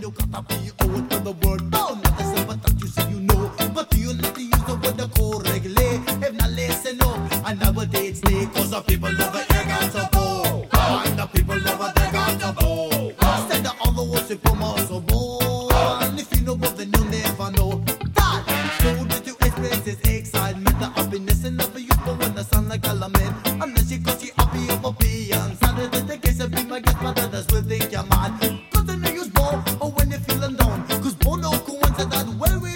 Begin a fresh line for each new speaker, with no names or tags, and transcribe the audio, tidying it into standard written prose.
you gotta be out when the word down. Not the simple that you say you know, but you need to use the word the correctly. If not listen up, and nowadays they cause the people love it, they got to go. And the people love it, they got to go. Instead of all the worship from us so bold. And if you know but then you'll never know that. So that you express this excitement, the happiness and love for you, but when the sun like a lament. Unless you cause you happy of opinions. And the case of be my guest, but others will think you're mad. Cause they know you're small, or when you're feeling down. Cause Bono coincided that well